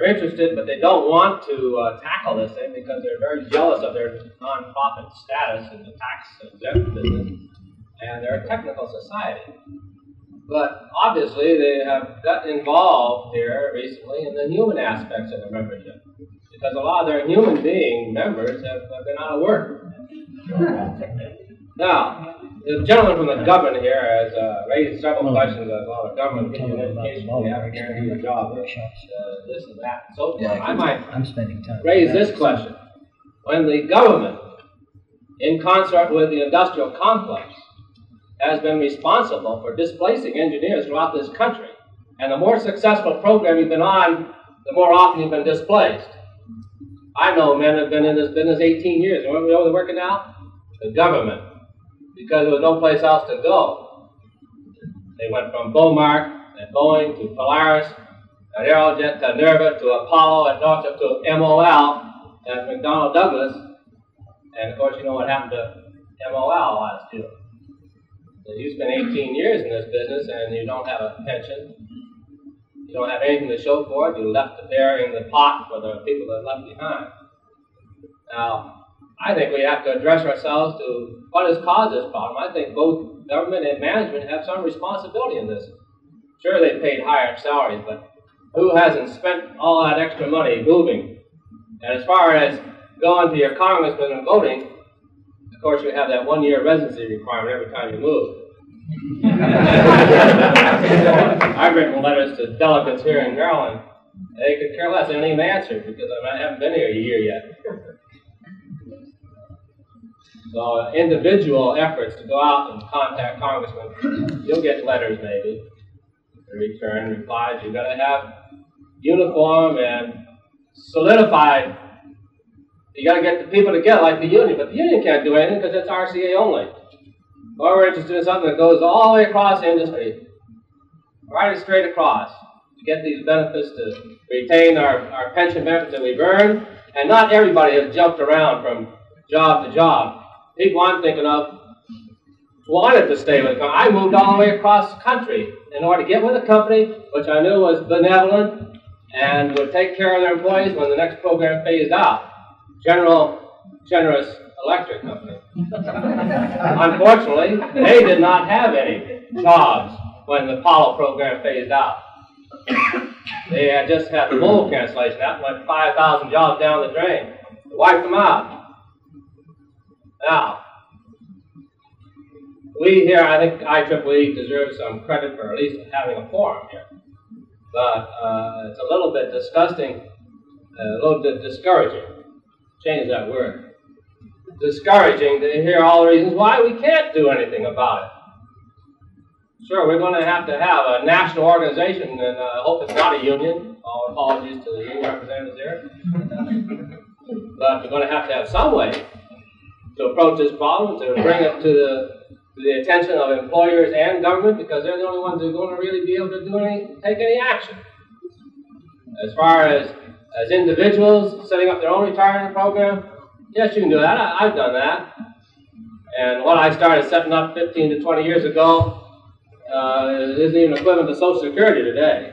they're interested, but they don't want to tackle this thing because they're very jealous of their nonprofit status in the tax-exempt business, and they're a technical society. But obviously, they have got involved here recently in the human aspects of the membership, because a lot of their human being members have been out of work. Now, the gentleman from the government here has raised several questions about the government giving you an education, you have to guarantee a job, this and that, and so forth. I might raise this question. When the government, in concert with the industrial complex, has been responsible for displacing engineers throughout this country, and the more successful program you've been on, the more often you've been displaced. I know men have been in this business 18 years. You know where they're working now? The government. Because there was no place else to go. They went from Beaumark and Boeing to Polaris, and Aerojet to Nerva to Apollo and Northrop to MOL and McDonnell Douglas. And of course, you know what happened to MOL last year. You spent 18 years in this business and you don't have a pension. You don't have anything to show for it. You left the bear in the pot for the people that left behind. Now, I think we have to address ourselves to what has caused this problem. I think both government and management have some responsibility in this. Sure, they paid higher salaries, but who hasn't spent all that extra money moving? And as far as going to your congressman and voting, of course, you have that 1-year residency requirement every time you move. I've written letters to delegates here in Maryland. They could care less. They don't even answer because I haven't been here a year yet. So individual efforts to go out and contact congressmen, you'll get letters maybe. In return, replies. You've got to have uniform and solidified. You got to get the people together like the union, but the union can't do anything because it's RCA only. Or we're interested in something that goes all the way across the industry, right straight across, to get these benefits to retain our pension benefits that we've earned. And not everybody has jumped around from job to job. People I'm thinking of wanted to stay with the company. I moved all the way across the country in order to get with a company which I knew was benevolent and would take care of their employees when the next program phased out. Generous Electric Company. Unfortunately, they did not have any jobs when the Apollo program phased out. They had just had the mold cancellation. That went 5,000 jobs down the drain. They wiped them out. Now, we here, I think IEEE deserves some credit for at least having a forum here. But it's a little bit disgusting, a little bit discouraging. Change that word. Discouraging to hear all the reasons why we can't do anything about it. Sure, we're going to have a national organization, and I hope it's not a union. All apologies to the union representatives there. But we're going to have some way to approach this problem, to bring it to the attention of employers and government, because they're the only ones who are going to really be able to take any action. As far as individuals setting up their own retirement program, yes, you can do that. I've done that. And what I started setting up 15 to 20 years ago isn't even equivalent to Social Security today.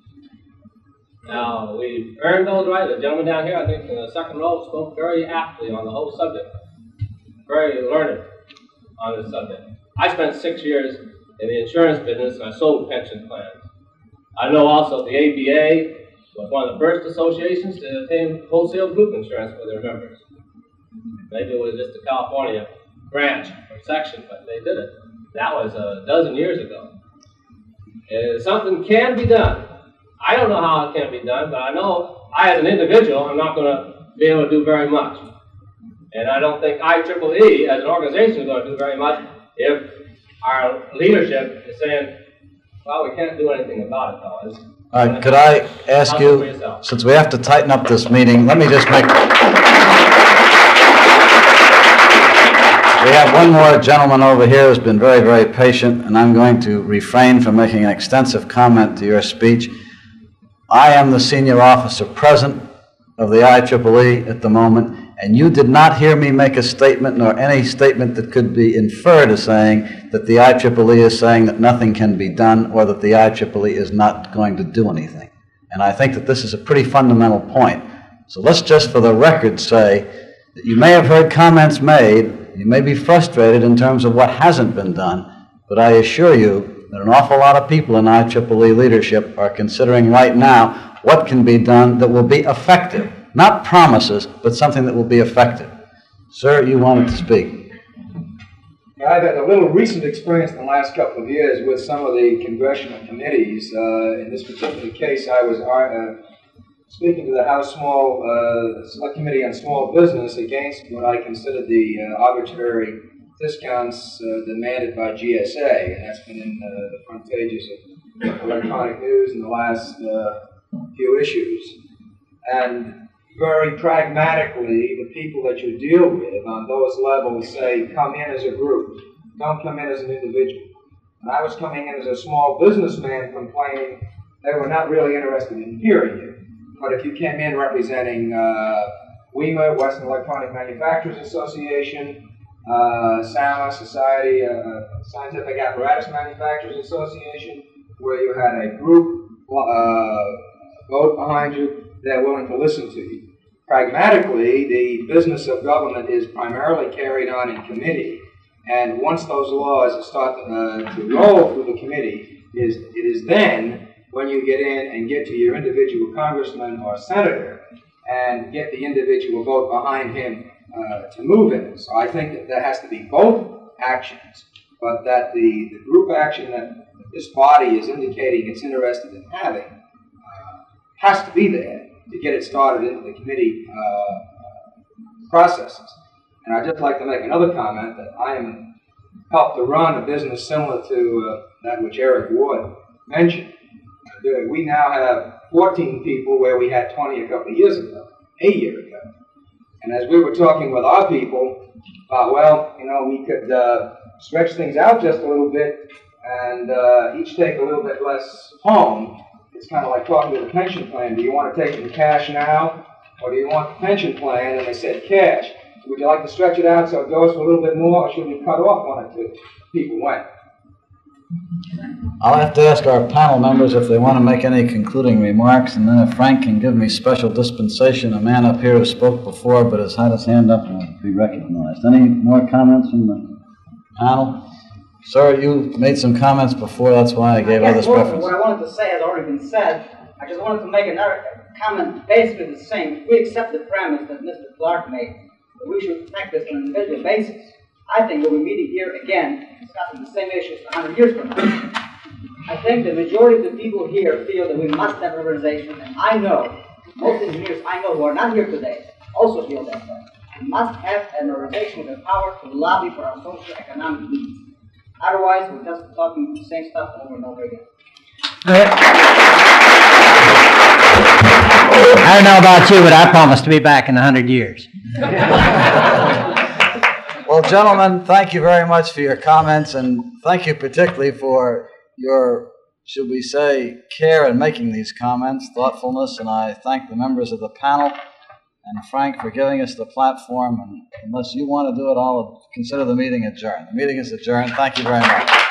Now, we've earned those rights. The gentleman down here, I think in the second row, spoke very aptly on the whole subject. Very learned on this subject. I spent 6 years in the insurance business, and I sold pension plans. I know also the ABA was one of the first associations to obtain wholesale group insurance for their members. Maybe it was just a California branch or section, but they did it. That was a dozen years ago. Something can be done. I don't know how it can be done, but I know I, as an individual, I'm not going to be able to do very much. And I don't think IEEE, as an organization, is going to do very much if our leadership is saying, well, we can't do anything about it, fellas. All right, could I ask you, since we have to tighten up this meeting, let me just make... We have one more gentleman over here who's been very, very patient, and I'm going to refrain from making an extensive comment to your speech. I am the senior officer present of the IEEE at the moment, and you did not hear me make a statement, nor any statement that could be inferred as saying that the IEEE is saying that nothing can be done, or that the IEEE is not going to do anything. And I think that this is a pretty fundamental point. So let's just for the record say that you may have heard comments made, you may be frustrated in terms of what hasn't been done, but I assure you that an awful lot of people in IEEE leadership are considering right now what can be done that will be effective. Not promises, but something that will be effective. Sir, you wanted to speak. I've had a little recent experience in the last couple of years with some of the congressional committees. In this particular case, I was speaking to the House Select Committee on Small Business against what I consider the arbitrary discounts demanded by GSA, and that's been in the front pages of electronic news in the last few issues. And very pragmatically, the people that you deal with on those levels say, come in as a group, don't come in as an individual. And I was coming in as a small businessman complaining they were not really interested in hearing you. But if you came in representing WEMA, Western Electronic Manufacturers Association, SAMA, Society, Scientific Apparatus Manufacturers Association, where you had a group vote behind you, they're willing to listen to you. Pragmatically, the business of government is primarily carried on in committee, and once those laws start to roll through the committee, it is then when you get in and get to your individual congressman or senator and get the individual vote behind him to move it. So I think that there has to be both actions, but that the group action that this body is indicating it's interested in having has to be there to get it started into the committee processes. And I'd just like to make another comment that I am helped to run a business similar to that which Eric Ward mentioned. We now have 14 people where we had 20 a couple of years ago, a year ago. And as we were talking with our people, well, you know, we could stretch things out just a little bit and each take a little bit less home. It's kind of like talking to the pension plan. Do you want to take it in cash now, or do you want the pension plan? And they said cash. Would you like to stretch it out so it goes for a little bit more, or should we cut off one or two? People went. I'll have to ask our panel members if they want to make any concluding remarks, and then if Frank can give me special dispensation, a man up here who spoke before but has had his hand up will be recognized. Any more comments from the panel? Sir, you made some comments before, that's why I gave others preference. What I wanted to say has already been said. I just wanted to make another comment basically the same. If we accept the premise that Mr. Clark made, that we should protect this on an individual basis, I think we'll be meeting here again, discussing the same issues 100 years from now. I think the majority of the people here feel that we must have an organization, and I know, most engineers I know who are not here today also feel that way. We must have an organization with the power to lobby for our social economic needs. Otherwise, we're just talking the same stuff over and over again. I don't know about you, but I promise to be back in 100 years. Well, gentlemen, thank you very much for your comments, and thank you particularly for your, should we say, care in making these comments, thoughtfulness, and I thank the members of the panel and Frank for giving us the platform. And unless you want to do it, I'll consider the meeting adjourned. The meeting is adjourned. Thank you very much.